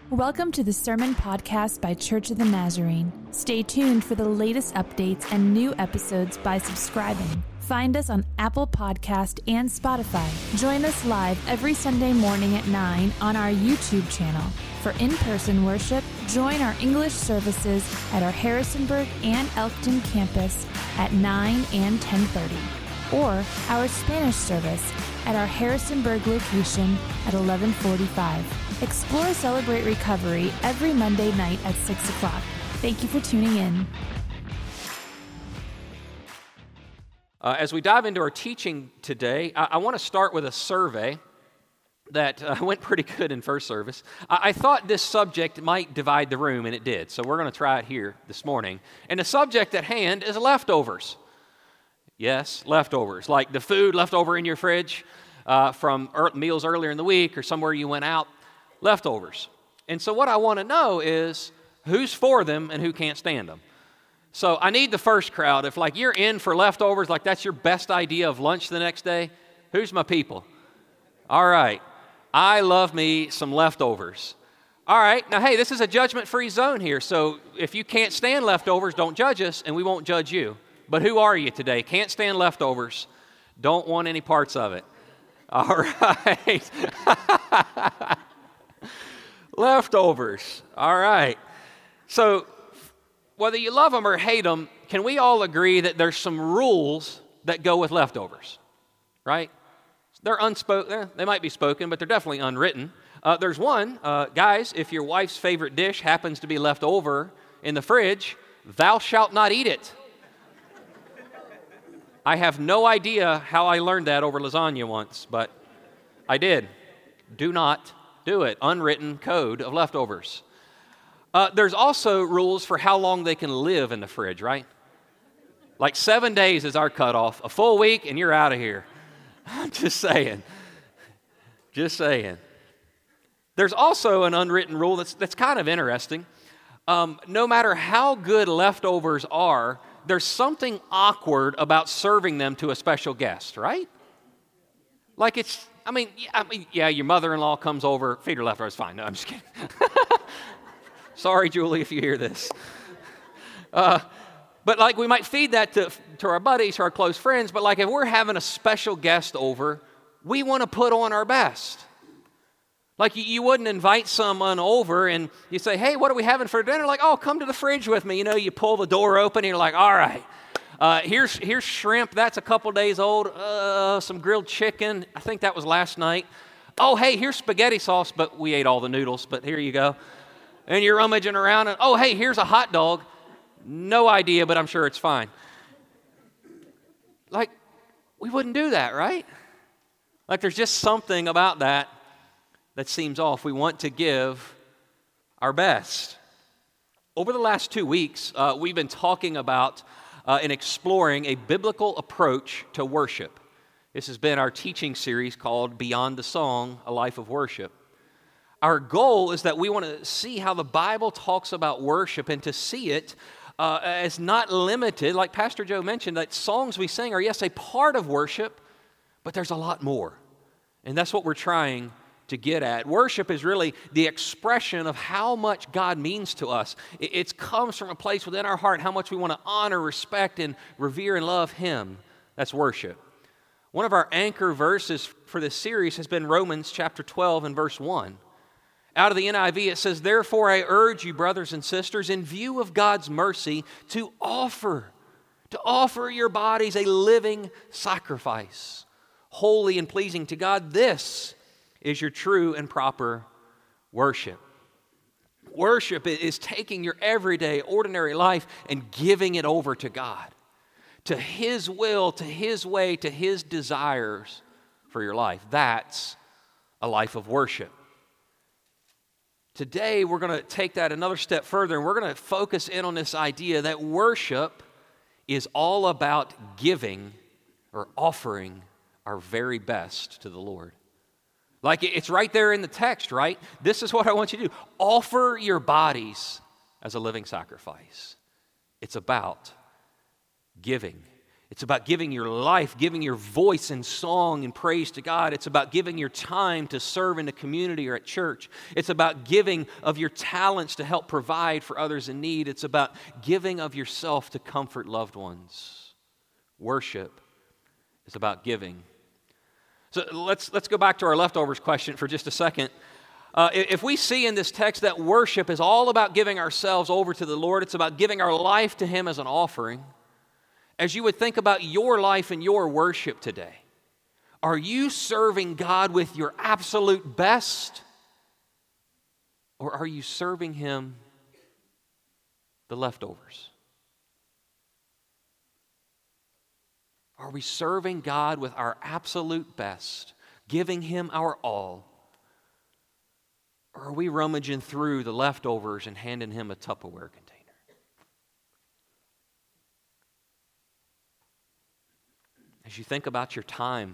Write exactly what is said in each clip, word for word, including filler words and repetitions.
Welcome to the Sermon Podcast by Church of the Nazarene. Stay tuned for the latest updates and new episodes by subscribing. Find us on Apple Podcast and Spotify. Join us live every Sunday morning at nine on our YouTube channel. For in-person worship, join our English services at our Harrisonburg and Elkton campus at nine and ten thirty, or our Spanish service at our Harrisonburg location at eleven forty-five. Explore Celebrate Recovery every Monday night at six o'clock. Thank you for tuning in. Uh, as we dive into our teaching today, I, I want to start with a survey that uh, went pretty good in first service. I, I thought this subject might divide the room, and it did. So we're going to try it here this morning. And the subject at hand is leftovers. Yes, leftovers, like the food left over in your fridge uh, from er- meals earlier in the week or somewhere you went out. Leftovers. And so what I want to know is who's for them and who can't stand them. So I need the first crowd. If like you're in for leftovers, like that's your best idea of lunch the next day, who's my people? All right. I love me some leftovers. All right. Now, hey, this is a judgment-free zone here. So if you can't stand leftovers, don't judge us and we won't judge you. But who are you today? Can't stand leftovers. Don't want any parts of it. All right. Leftovers. All right. So whether you love them or hate them, can we all agree that there's some rules that go with leftovers, right? They're unspoken. Eh, they might be spoken, but they're definitely unwritten. Uh, there's one, uh, guys, if your wife's favorite dish happens to be left over in the fridge, thou shalt not eat it. I have no idea how I learned that over lasagna once, but I did. Do not do it. Unwritten code of leftovers. Uh, there's also rules for how long they can live in the fridge, right? Like seven days is our cutoff. A full week and you're out of here. Just saying. Just saying. There's also an unwritten rule that's, that's kind of interesting. Um, no matter how good leftovers are, there's something awkward about serving them to a special guest, right? Like it's, I mean, I mean, yeah, your mother-in-law comes over, feed her leftovers, fine. No, I'm just kidding. Sorry, Julie, if you hear this. Uh, but like we might feed that to, to our buddies, to our close friends, but like if we're having a special guest over, we want to put on our best. Like you, you wouldn't invite someone over and you say, hey, what are we having for dinner? Like, oh, come to the fridge with me. You know, you pull the door open and you're like, all right. Uh, here's here's shrimp. That's a couple days old. Uh, some grilled chicken. I think that was last night. Oh, hey, here's spaghetti sauce, but we ate all the noodles, but here you go. And you're rummaging around, and oh, hey, here's a hot dog. No idea, but I'm sure it's fine. Like, we wouldn't do that, right? Like, there's just something about that that seems off. We want to give our best. Over the last two weeks, uh, we've been talking about Uh, in exploring a biblical approach to worship. This has been our teaching series called Beyond the Song, A Life of Worship. Our goal is that we want to see how the Bible talks about worship and to see it uh, as not limited, like Pastor Joe mentioned, that songs we sing are, yes, a part of worship, but there's a lot more. And that's what we're trying to get at. Worship is really the expression of how much God means to us. It, it comes from a place within our heart, how much we want to honor, respect, and revere and love Him. That's worship. One of our anchor verses for this series has been Romans chapter twelve and verse one. Out of the N I V it says, therefore I urge you, brothers and sisters, in view of God's mercy, to offer, to offer your bodies a living sacrifice, holy and pleasing to God. This is your true and proper worship. Worship is taking your everyday, ordinary life and giving it over to God, to His will, to His way, to His desires for your life. That's a life of worship. Today, we're going to take that another step further, and we're going to focus in on this idea that worship is all about giving or offering our very best to the Lord. Like it's right there in the text, right? This is what I want you to do. Offer your bodies as a living sacrifice. It's about giving. It's about giving your life, giving your voice in song and praise to God. It's about giving your time to serve in the community or at church. It's about giving of your talents to help provide for others in need. It's about giving of yourself to comfort loved ones. Worship is about giving. So let's, let's go back to our leftovers question for just a second. Uh, if we see in this text that worship is all about giving ourselves over to the Lord, it's about giving our life to Him as an offering. As you would think about your life and your worship today, are you serving God with your absolute best? Or are you serving Him the leftovers? Are we serving God with our absolute best, giving Him our all? Or are we rummaging through the leftovers and handing Him a Tupperware container? As you think about your time,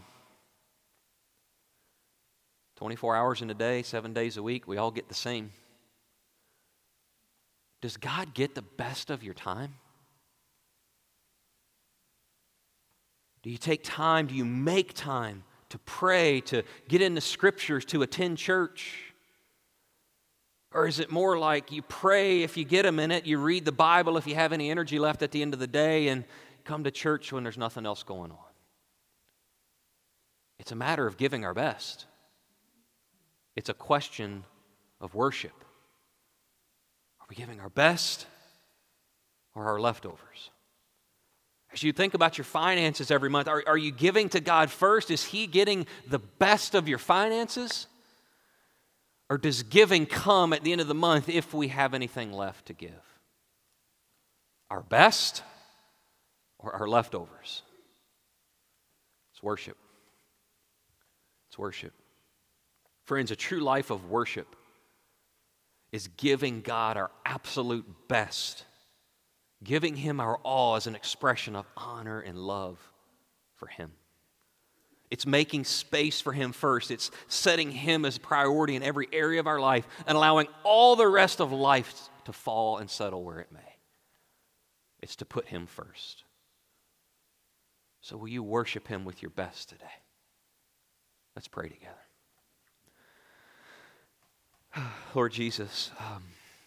twenty-four hours in a day, seven days a week, we all get the same. Does God get the best of your time? Do you take time, do you make time to pray, to get in the Scriptures, to attend church? Or is it more like you pray if you get a minute, you read the Bible if you have any energy left at the end of the day, and come to church when there's nothing else going on? It's a matter of giving our best. It's a question of worship. Are we giving our best or our leftovers? As you think about your finances every month, are, are you giving to God first? Is He getting the best of your finances? Or does giving come at the end of the month if we have anything left to give? Our best or our leftovers? It's worship. It's worship. Friends, a true life of worship is giving God our absolute best, giving Him our all as an expression of honor and love for Him. It's making space for Him first. It's setting Him as a priority in every area of our life and allowing all the rest of life to fall and settle where it may. It's to put Him first. So will you worship Him with your best today? Let's pray together. Lord Jesus, um,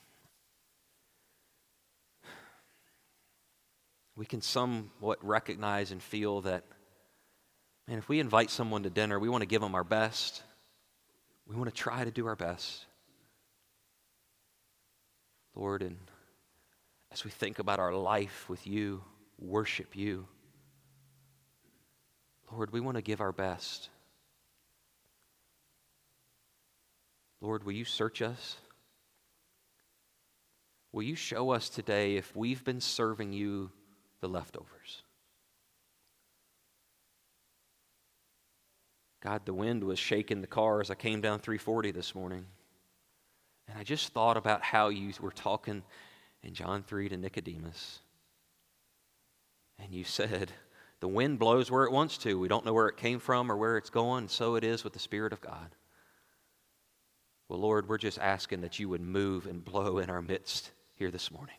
we can somewhat recognize and feel that, man, if we invite someone to dinner, we want to give them our best. We want to try to do our best. Lord, and as we think about our life with You, worship You, Lord, we want to give our best. Lord, will You search us? Will You show us today if we've been serving You the leftovers? God, the wind was shaking the car as I came down three forty this morning. And I just thought about how You were talking in John three to Nicodemus. And You said, the wind blows where it wants to. We don't know where it came from or where it's going. And so it is with the Spirit of God. Well, Lord, we're just asking that You would move and blow in our midst here this morning.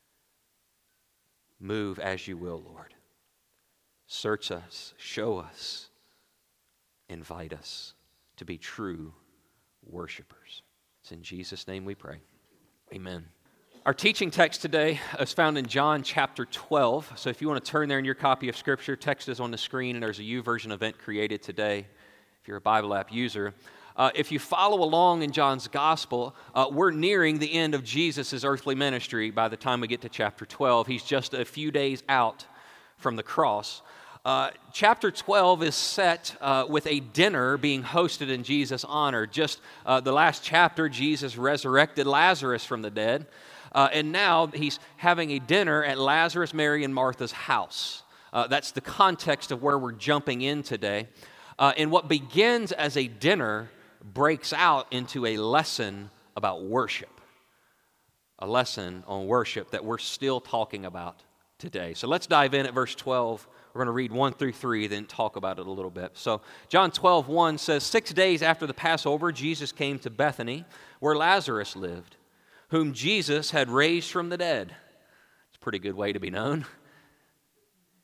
Move as You will, Lord. Search us, show us, invite us to be true worshipers. It's in Jesus' name we pray. Amen. Our teaching text today is found in John chapter twelve. So if you want to turn there in your copy of Scripture, text is on the screen, and there's a YouVersion event created today if you're a Bible app user. Uh, if you follow along in John's Gospel, uh, we're nearing the end of Jesus' earthly ministry by the time we get to chapter twelve. He's just a few days out from the cross. Uh, chapter twelve is set uh, with a dinner being hosted in Jesus' honor. Just uh, the last chapter, Jesus resurrected Lazarus from the dead. Uh, and now He's having a dinner at Lazarus, Mary, and Martha's house. Uh, that's the context of where we're jumping in today. Uh, and what begins as a dinner breaks out into a lesson about worship. A lesson on worship that we're still talking about today. So let's dive in at verse twelve. We're going to read one through three, then talk about it a little bit. So John twelve one says, Six days after the Passover, Jesus came to Bethany, where Lazarus lived, whom Jesus had raised from the dead. It's a pretty good way to be known.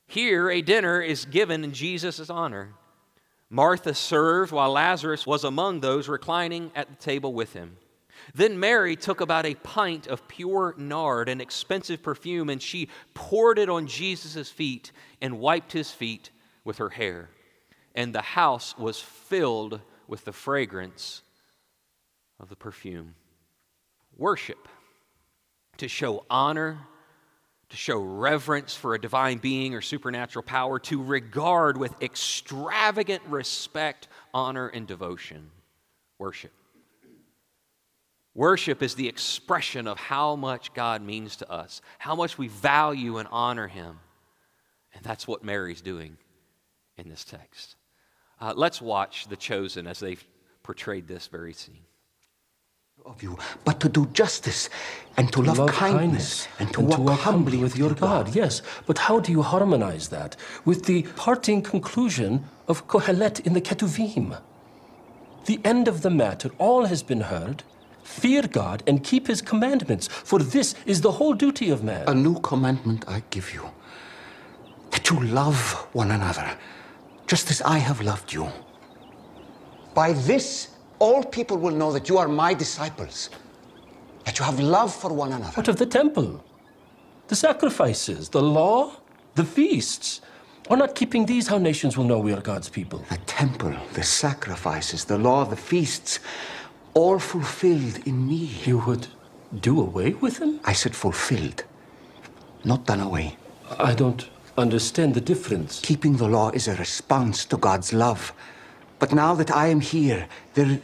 Here, a dinner is given in Jesus' honor. Martha served while Lazarus was among those reclining at the table with him. Then Mary took about a pint of pure nard, an expensive perfume, and she poured it on Jesus' feet and wiped his feet with her hair. And the house was filled with the fragrance of the perfume. Worship, to show honor, to show reverence for a divine being or supernatural power, to regard with extravagant respect, honor, and devotion. Worship. Worship is the expression of how much God means to us, how much we value and honor him. And that's what Mary's doing in this text. Uh, let's watch The Chosen as they've portrayed this very scene. Of you, but to do justice and to love, love kindness, kindness and to and walk, to walk humbly with your God. God. Yes, but how do you harmonize that with the parting conclusion of Kohelet in the Ketuvim? The end of the matter, all has been heard. Fear God and keep his commandments, for this is the whole duty of man. A new commandment I give you, that you love one another, just as I have loved you. By this, all people will know that you are my disciples, that you have love for one another. What of the temple? The sacrifices, the law, the feasts? Are not keeping these how nations will know we are God's people? The temple, the sacrifices, the law, the feasts, all fulfilled in me. You would do away with them? I said fulfilled, not done away. I don't understand the difference. Keeping the law is a response to God's love. But now that I am here, there...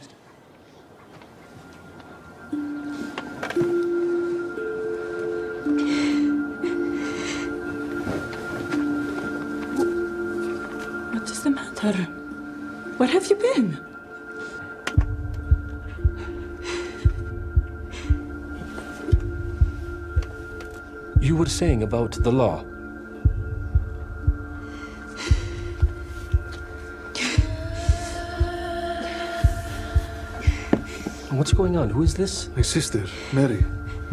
What is the matter? Where have you been? You were saying about the law. What's going on? Who is this? My sister, Mary.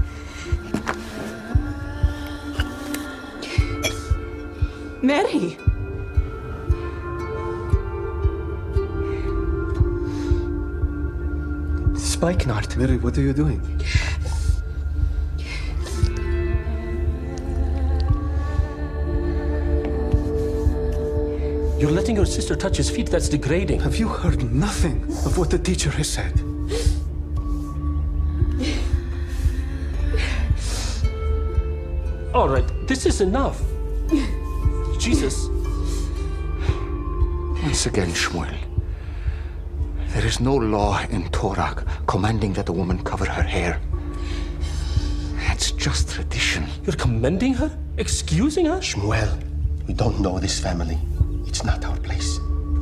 Mary! Spikenard. Mary, what are you doing? You're letting your sister touch his feet. That's degrading. Have you heard nothing of what the teacher has said? All right, this is enough. Jesus. Once again, Shmuel, there is no law in Torah commanding that a woman cover her hair. It's just tradition. You're commending her? Excusing her? Shmuel, we don't know this family. It's not our place.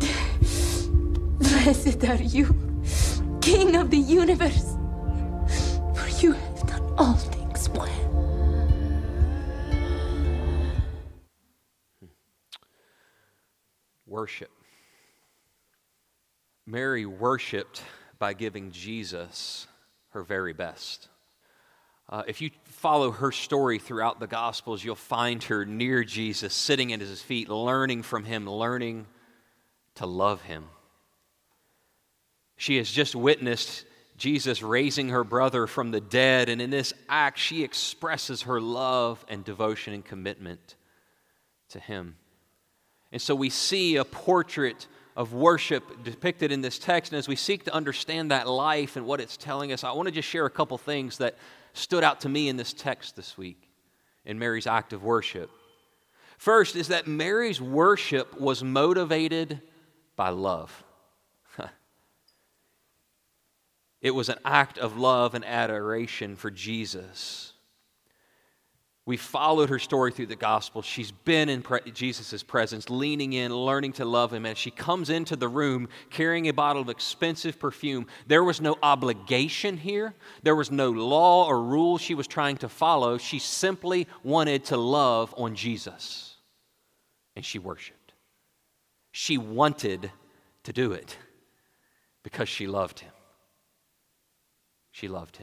Blessed are you, King of the universe, for you have done all things well. Worship. Mary worshiped by giving Jesus her very best. Uh, if you follow her story throughout the Gospels, you'll find her near Jesus, sitting at his feet, learning from him, learning to love him. She has just witnessed Jesus raising her brother from the dead, and in this act, she expresses her love and devotion and commitment to him. And so we see a portrait of worship depicted in this text, and as we seek to understand that life and what it's telling us, I want to just share a couple things that stood out to me in this text this week in Mary's act of worship. First is that Mary's worship was motivated by love. It was an act of love and adoration for Jesus. We followed her story through the gospel. She's been in pre- Jesus' presence, leaning in, learning to love him. And she comes into the room carrying a bottle of expensive perfume. There was no obligation here. There was no law or rule she was trying to follow. She simply wanted to love on Jesus. And she worshiped. She wanted to do it because she loved him. She loved him.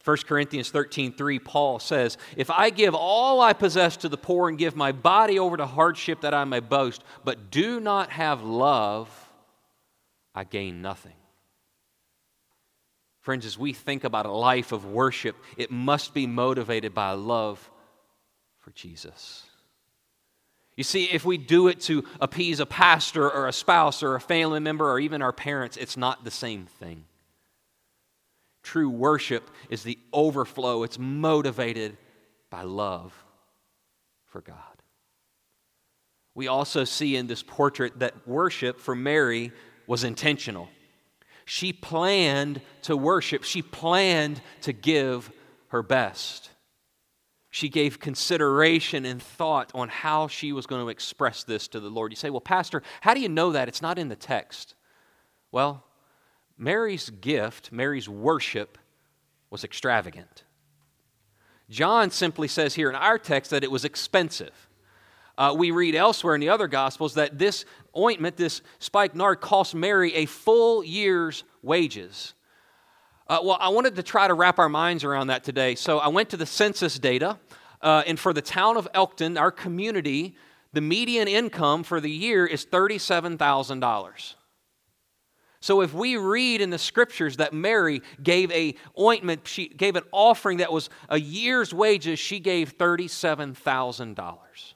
First Corinthians thirteen three, Paul says, if I give all I possess to the poor and give my body over to hardship that I may boast, but do not have love, I gain nothing. Friends, as we think about a life of worship, it must be motivated by love for Jesus. You see, if we do it to appease a pastor or a spouse or a family member or even our parents, it's not the same thing. True worship is the overflow. It's motivated by love for God. We also see in this portrait that worship for Mary was intentional. She planned to worship. She planned to give her best. She gave consideration and thought on how she was going to express this to the Lord. You say, well, Pastor, how do you know that? It's not in the text. Well, Mary's gift, Mary's worship, was extravagant. John simply says here in our text that it was expensive. Uh, we read elsewhere in the other Gospels that this ointment, this spikenard, cost Mary a full year's wages. Uh, well, I wanted to try to wrap our minds around that today. So I went to the census data, uh, and for the town of Elkton, our community, the median income for the year is thirty-seven thousand dollars. So if we read in the Scriptures that Mary gave a ointment, she gave an offering that was a year's wages, she gave thirty-seven thousand dollars.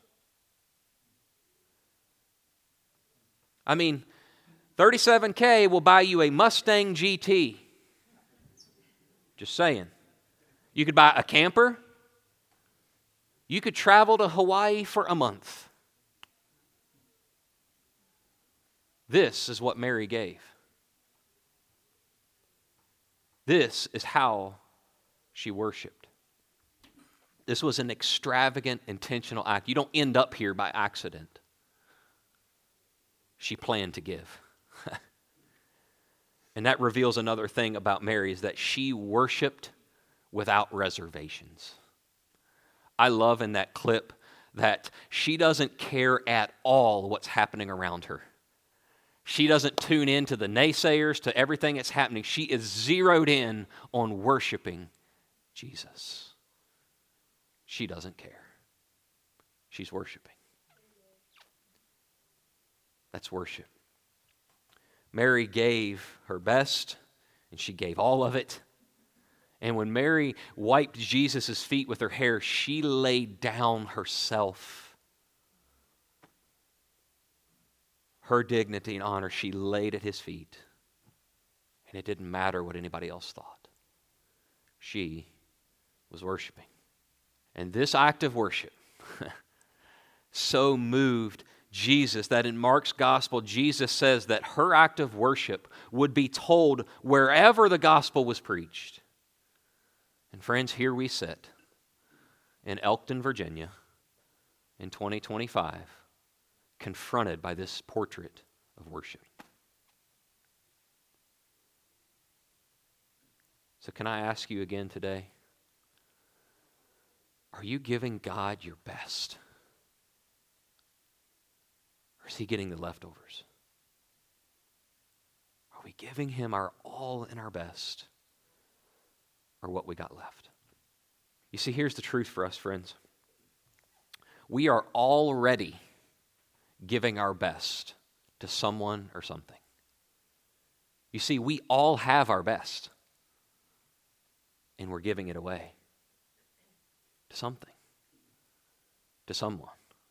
I mean, thirty-seven K will buy you a Mustang G T. Just saying. You could buy a camper. You could travel to Hawaii for a month. This is what Mary gave. This is how she worshiped. This was an extravagant, intentional act. You don't end up here by accident. She planned to give. And that reveals another thing about Mary, is that she worshiped without reservations. I love in that clip that she doesn't care at all what's happening around her. She doesn't tune in to the naysayers, to everything that's happening. She is zeroed in on worshiping Jesus. She doesn't care. She's worshiping. That's worship. Mary gave her best, and she gave all of it. And when Mary wiped Jesus' feet with her hair, she laid down herself. Her dignity and honor, she laid at his feet. And it didn't matter what anybody else thought. She was worshiping. And this act of worship so moved Jesus that in Mark's gospel, Jesus says that her act of worship would be told wherever the gospel was preached. And friends, here we sit in Elkton, Virginia in twenty twenty-five, confronted by this portrait of worship. So can I ask you again today, are you giving God your best? Or is he getting the leftovers? Are we giving him our all and our best? Or what we got left? You see, here's the truth for us, friends. We are already giving our best to someone or something. You see, we all have our best. And we're giving it away to something, to someone.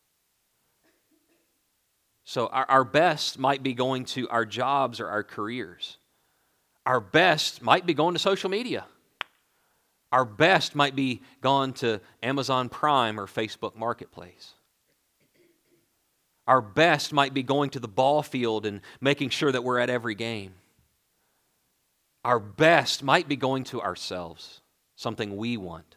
So our, our best might be going to our jobs or our careers. Our best might be going to social media. Our best might be gone to Amazon Prime or Facebook Marketplace. Our best might be going to the ball field and making sure that we're at every game. Our best might be going to ourselves, something we want.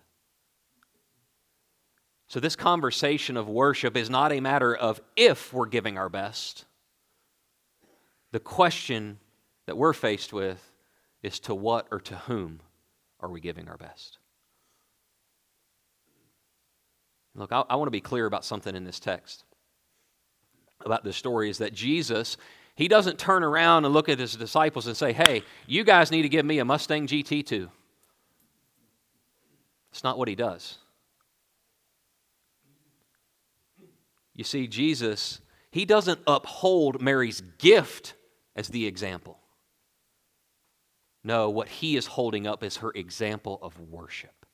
So this conversation of worship is not a matter of if we're giving our best. The question that we're faced with is to what or to whom are we giving our best? Look, I, I want to be clear about something in this text. About this story is that Jesus, he doesn't turn around and look at his disciples and say, hey, you guys need to give me a Mustang G T too. It's not what he does. You see, Jesus, he doesn't uphold Mary's gift as the example. No, what he is holding up is her example of worship.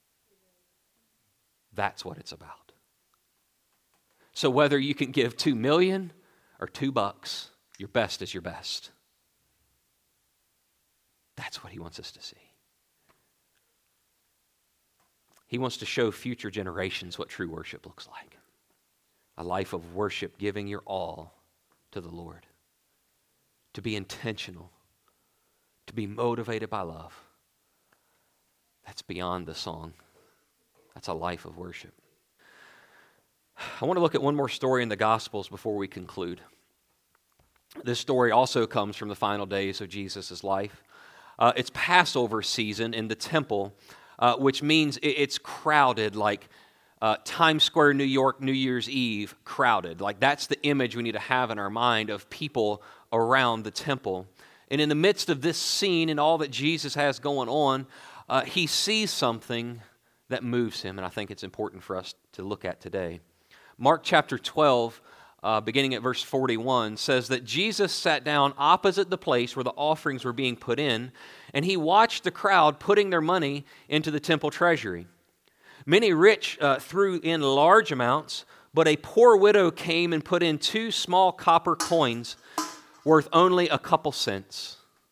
That's what it's about. So whether you can give two million or two bucks, your best is your best. That's what he wants us to see. He wants to show future generations what true worship looks like. A life of worship, giving your all to the Lord. To be intentional. To be motivated by love. That's beyond the song. That's a life of worship. I want to look at one more story in the Gospels before we conclude. This story also comes from the final days of Jesus' life. Uh, it's Passover season in the temple, uh, which means it's crowded like uh, Times Square, New York, New Year's Eve, crowded. Like that's the image we need to have in our mind of people around the temple. And in the midst of this scene and all that Jesus has going on, uh, he sees something that moves him, and I think it's important for us to look at today. Mark chapter twelve, uh, beginning at verse forty-one, says that Jesus sat down opposite the place where the offerings were being put in, and he watched the crowd putting their money into the temple treasury. Many rich uh, threw in large amounts, but a poor widow came and put in two small copper coins worth only a couple cents.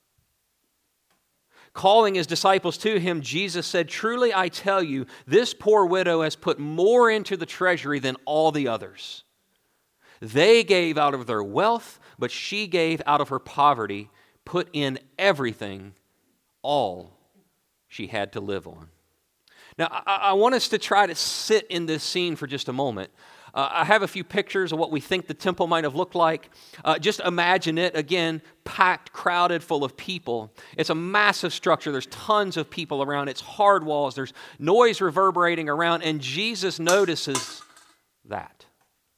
Calling his disciples to him, Jesus said, "Truly I tell you, this poor widow has put more into the treasury than all the others. They gave out of their wealth, but she gave out of her poverty, put in everything, all she had to live on." Now, I, I want us to try to sit in this scene for just a moment. Uh, I have a few pictures of what we think the temple might have looked like. Uh, just imagine it, again, packed, crowded, full of people. It's a massive structure. There's tons of people around. It's hard walls. There's noise reverberating around, and Jesus notices that.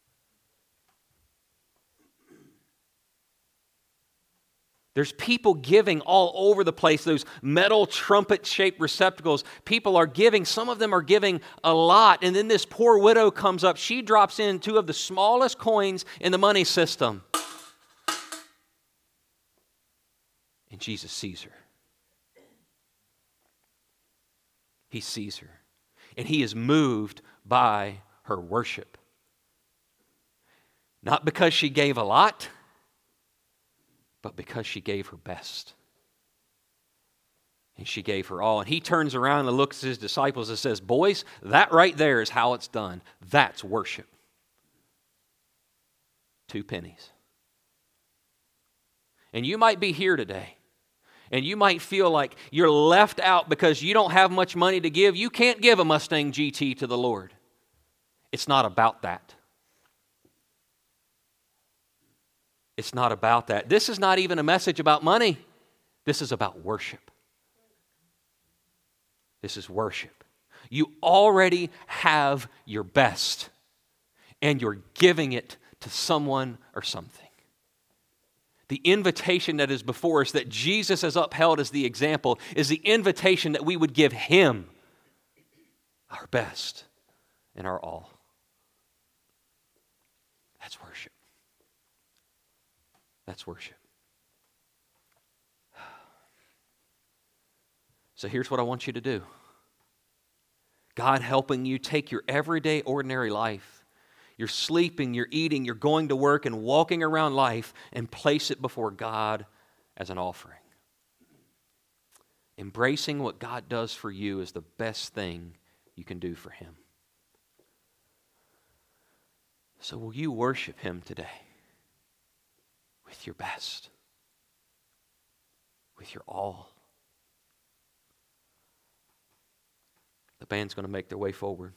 There's people giving all over the place, those metal trumpet-shaped receptacles. People are giving. Some of them are giving a lot. And then this poor widow comes up. She drops in two of the smallest coins in the money system. And Jesus sees her. He sees her. And he is moved by her worship. Not because she gave a lot, but because she gave her best. And she gave her all. And he turns around and looks at his disciples and says, "Boys, that right there is how it's done. That's worship." Two pennies. And you might be here today, and you might feel like you're left out because you don't have much money to give. You can't give a Mustang G T to the Lord. It's not about that. It's not about that. This is not even a message about money. This is about worship. This is worship. You already have your best, and you're giving it to someone or something. The invitation that is before us, that Jesus has upheld as the example, is the invitation that we would give him our best and our all. That's worship. That's worship. So here's what I want you to do. God helping you take your everyday, ordinary life. You're sleeping, you're eating, you're going to work and walking around life, and place it before God as an offering. Embracing what God does for you is the best thing you can do for him. So will you worship him today? With your best. With your all. The band's going to make their way forward.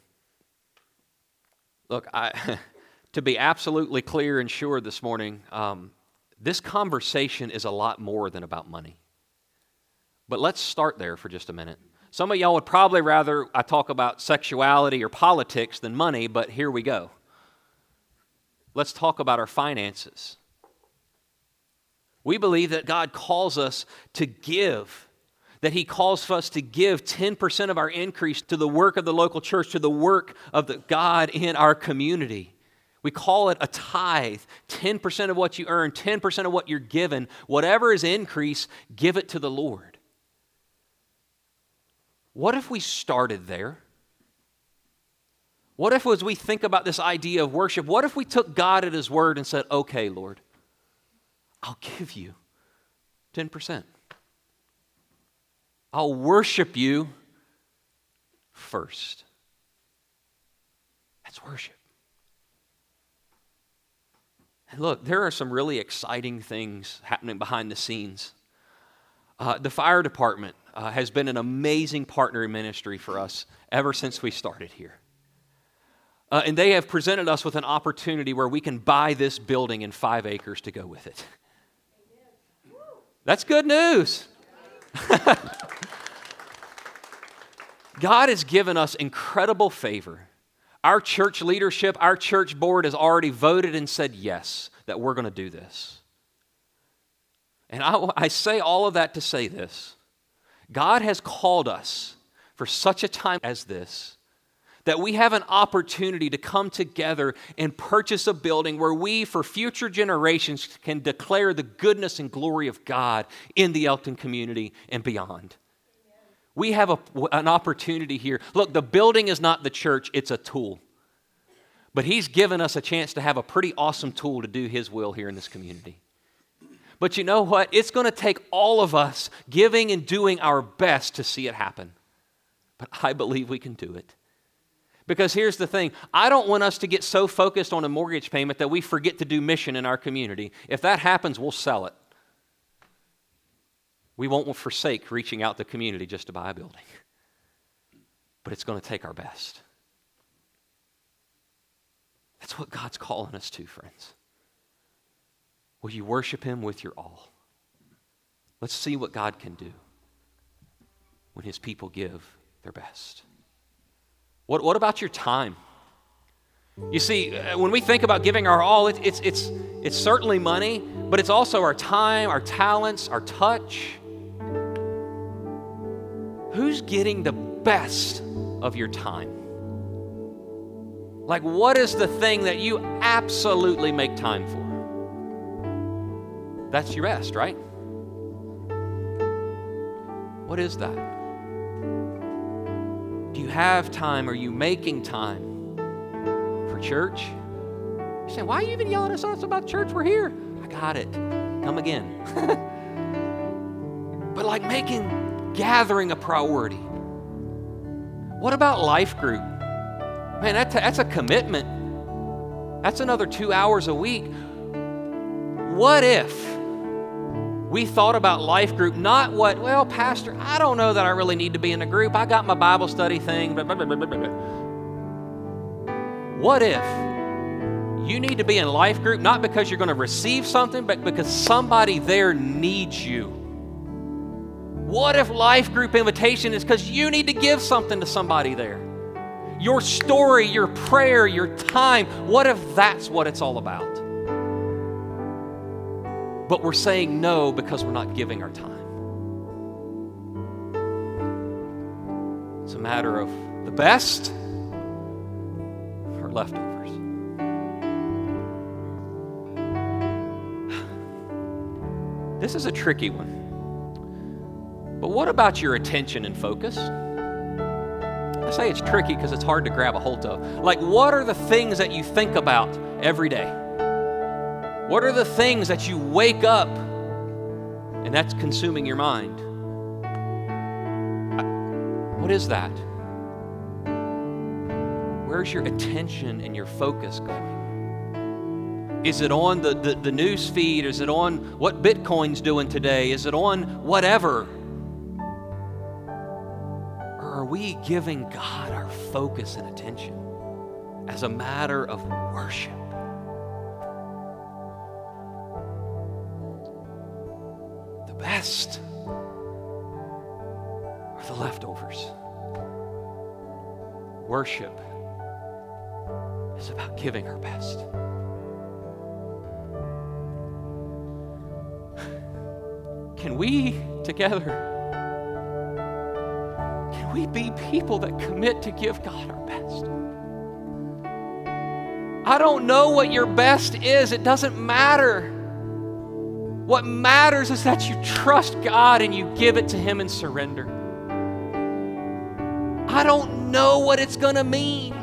Look, I, to be absolutely clear and sure this morning, um, this conversation is a lot more than about money. But let's start there for just a minute. Some of y'all would probably rather I talk about sexuality or politics than money, but here we go. Let's talk about our finances. We believe that God calls us to give, that he calls for us to give ten percent of our increase to the work of the local church, to the work of the God in our community. We call it a tithe, ten percent of what you earn, ten percent of what you're given. Whatever is increase, give it to the Lord. What if we started there? What if, as we think about this idea of worship, what if we took God at his word and said, okay, Lord, I'll give you ten percent. I'll worship you first. That's worship. And look, there are some really exciting things happening behind the scenes. Uh, the fire department uh, has been an amazing partner in ministry for us ever since we started here. Uh, and they have presented us with an opportunity where we can buy this building and five acres to go with it. That's good news. God has given us incredible favor. Our church leadership, our church board has already voted and said yes, that we're going to do this. And I, I say all of that to say this. God has called us for such a time as this, that we have an opportunity to come together and purchase a building where we, for future generations, can declare the goodness and glory of God in the Elkton community and beyond. We have a, an opportunity here. Look, the building is not the church, it's a tool. But he's given us a chance to have a pretty awesome tool to do his will here in this community. But you know what? It's going to take all of us giving and doing our best to see it happen. But I believe we can do it. Because here's the thing, I don't want us to get so focused on a mortgage payment that we forget to do mission in our community. If that happens, we'll sell it. We won't forsake reaching out to the community just to buy a building. But it's going to take our best. That's what God's calling us to, friends. Will you worship him with your all? Let's see what God can do when his people give their best. What, what about your time? You see, when we think about giving our all, it, it's, it's, it's certainly money, but it's also our time, our talents, our touch. Who's getting the best of your time? Like, what is the thing that you absolutely make time for? That's your best, right? What is that? Do you have time? Are you making time for church? You're saying, why are you even yelling at us about church? We're here. I got it. Come again. But like making gathering a priority. What about life group? Man, that, that's a commitment. That's another two hours a week. What if we thought about life group, not what, well, Pastor, I don't know that I really need to be in a group. I got my Bible study thing. Blah, blah, blah, blah, blah. What if you need to be in life group, not because you're going to receive something, but because somebody there needs you? What if life group invitation is because you need to give something to somebody there? Your story, your prayer, your time, what if that's what it's all about? But we're saying no because we're not giving our time. It's a matter of the best or leftovers. This is a tricky one. But what about your attention and focus? I say it's tricky because it's hard to grab a hold of. Like, what are the things that you think about every day? What are the things that you wake up and that's consuming your mind? What is that? Where's your attention and your focus going? Is it on the, the, the news feed? Is it on what Bitcoin's doing today? Is it on whatever? Or are we giving God our focus and attention as a matter of worship? The best or the leftovers? Worship is about giving our best. Can we together we be people that commit to give God our best. I don't know what your best is. It doesn't matter. What matters is that you trust God and you give it to Him in surrender. I don't know what it's going to mean.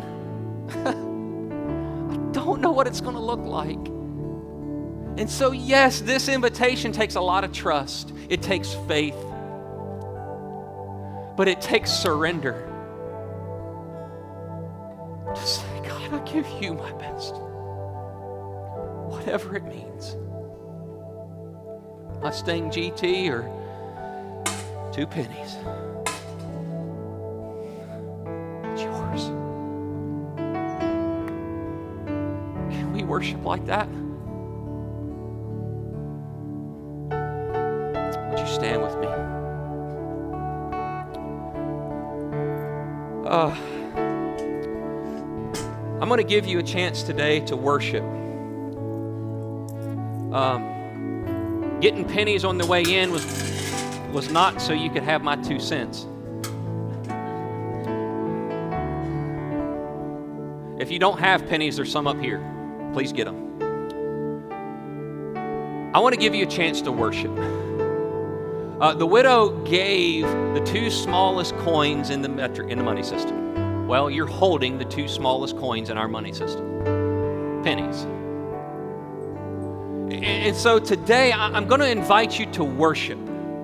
I don't know what it's going to look like. And so, yes, this invitation takes a lot of trust. It takes faith. But it takes surrender. To say, God, I give you my best. Whatever it means. Mustang G T or two pennies. It's yours. Can we worship like that? Would you stand with me? Uh, I'm going to give you a chance today to worship. Um, getting pennies on the way in was, was not so you could have my two cents. If you don't have pennies, there's some up here. Please get them. I want to give you a chance to worship. Uh, the widow gave the two smallest coins in the metri- in the money system. Well, you're holding the two smallest coins in our money system. Pennies. And, and so today, I, I'm going to invite you to worship.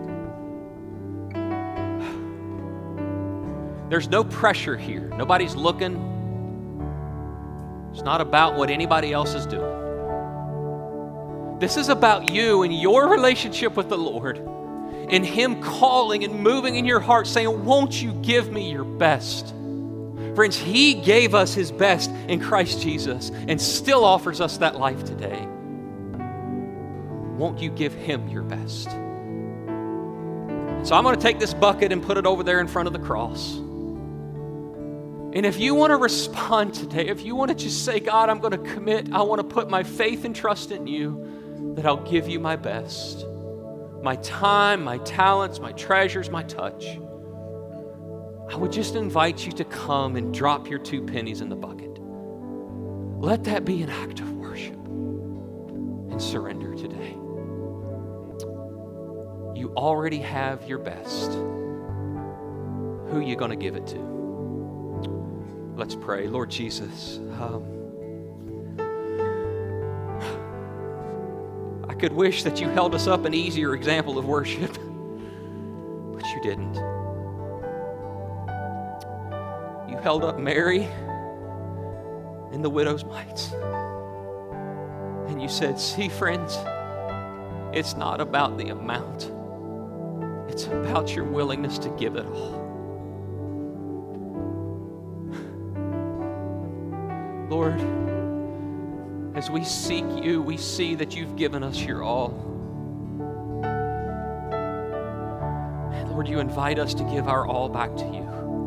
There's no pressure here. Nobody's looking. It's not about what anybody else is doing. This is about you and your relationship with the Lord. And Him calling and moving in your heart saying, won't you give me your best? Friends, He gave us His best in Christ Jesus and still offers us that life today. Won't you give Him your best? So I'm going to take this bucket and put it over there in front of the cross. And if you want to respond today, if you want to just say, God, I'm going to commit, I want to put my faith and trust in you, that I'll give you my best. My time, my talents, my treasures, my touch. I would just invite you to come and drop your two pennies in the bucket. Let that be an act of worship and surrender today. You already have your best. Who are you going to give it to? Let's pray. Lord Jesus, um, I could wish that you held us up an easier example of worship, but you didn't. You held up Mary and the widow's mites. And you said, see, friends, it's not about the amount. It's about your willingness to give it all. Lord, as we seek you, we see that you've given us your all. And Lord, you invite us to give our all back to you.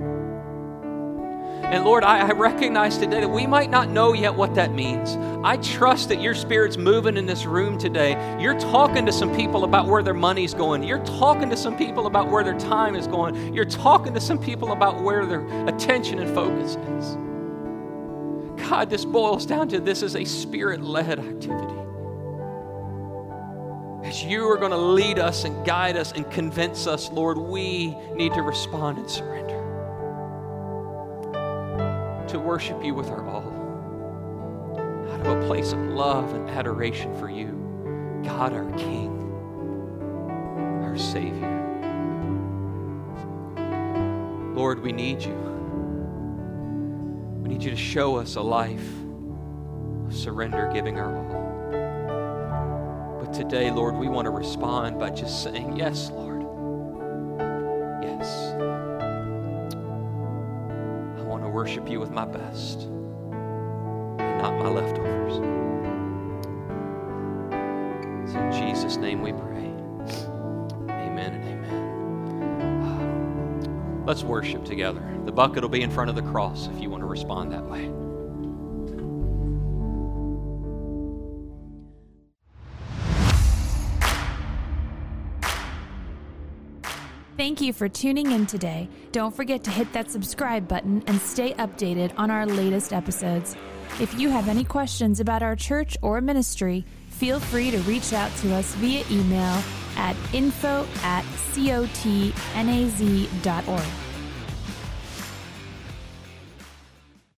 And Lord, I, I recognize today that we might not know yet what that means. I trust that your Spirit's moving in this room today. You're talking to some people about where their money's going. You're talking to some people about where their time is going. You're talking to some people about where their attention and focus is. God, this boils down to this is a Spirit-led activity. As you are going to lead us and guide us and convince us, Lord, we need to respond and surrender. To worship you with our all. Out of a place of love and adoration for you, God, our King, our Savior. Lord, we need you. We need you to show us a life of surrender, giving our all. But today, Lord, we want to respond by just saying, yes, Lord. Yes. I want to worship you with my best and not my leftovers. It's in Jesus' name we pray. Amen and amen. Let's worship together. The bucket will be in front of the cross if you want to respond that way. Thank you for tuning in today. Don't forget to hit that subscribe button and stay updated on our latest episodes. If you have any questions about our church or ministry, feel free to reach out to us via email at info at cotnaz dot org.